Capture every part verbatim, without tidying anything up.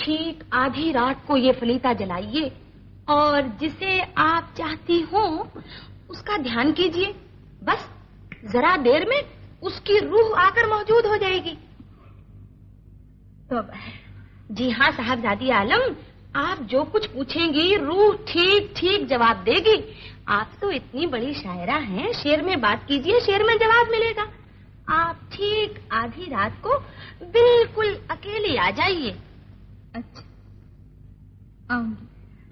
ठीक आधी रात को ये फलीता जलाइए और जिसे आप चाहती हो उसका ध्यान कीजिए। बस जरा देर में उसकी रूह आकर मौजूद हो जाएगी। तो जी हाँ साहबजादी आलम, आप जो कुछ पूछेंगी रूह ठीक ठीक जवाब देगी। आप तो इतनी बड़ी शायरा हैं, शेर में बात कीजिए, शेर में जवाब मिलेगा। आप ठीक आधी रात को बिल्कुल अकेली आ जाइए। अच्छा, आऊंगी।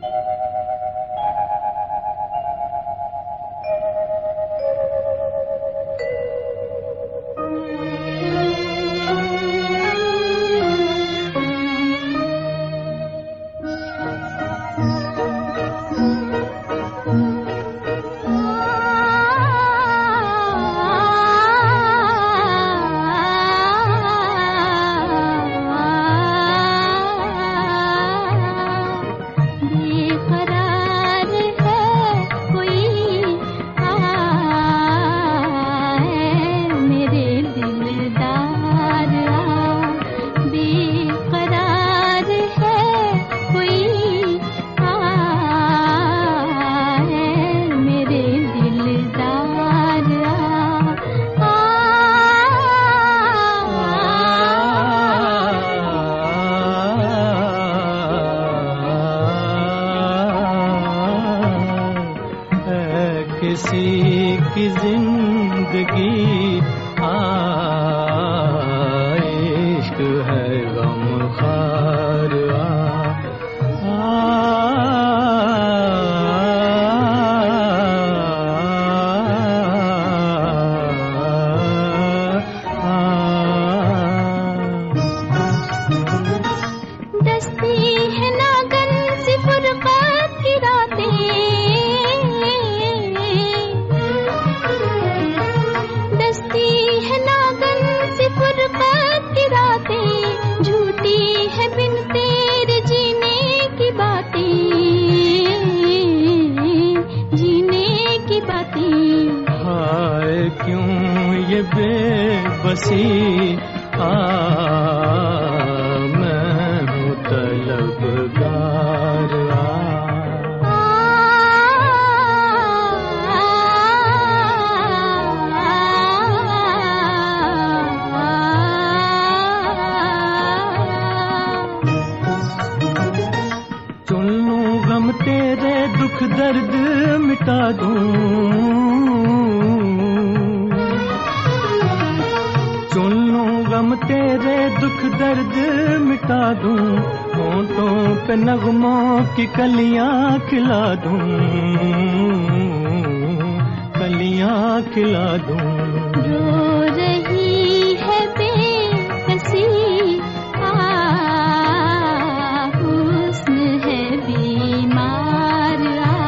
किसी की जिंदगी आ इश्क है गमखार आ, आ, दस्ती है नागन सी फुरक़त की रातें, दस्ती है नागन सी फुरक़त की रातें, झूठी है बिन तेरे जीने की बातें, जीने की बातें। हाय क्यों ये बेबसी आ मैं हूँ तलबगार आ, चुन लूं गम तेरे दुख दर्द मिटा दूं, चुन लूं गम तेरे दुख दर्द मिटा दूं, होंठों पे नगमों की कलियां खिला दूं, कलियां खिला दूं। रो रही है बेकसी आ हुस्न है बीमार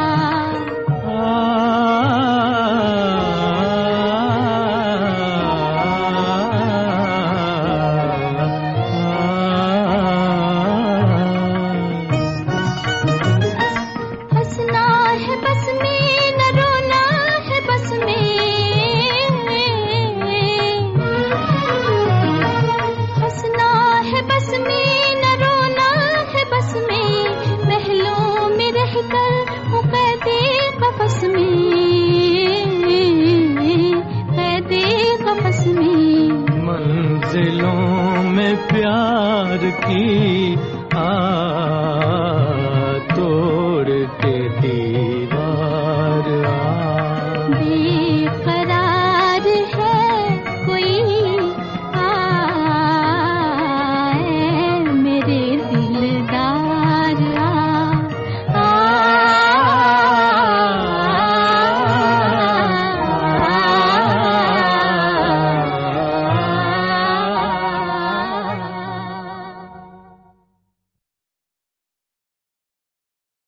हंसना है बस में न रोना है बस में, हंसना है बस में न रोना है बस में, महलों में रहकर हूँ कैदे कफस में, कैदे कफस में। मंजिलों में प्यार की आ तोड़ के दीवार आ, बेक़रार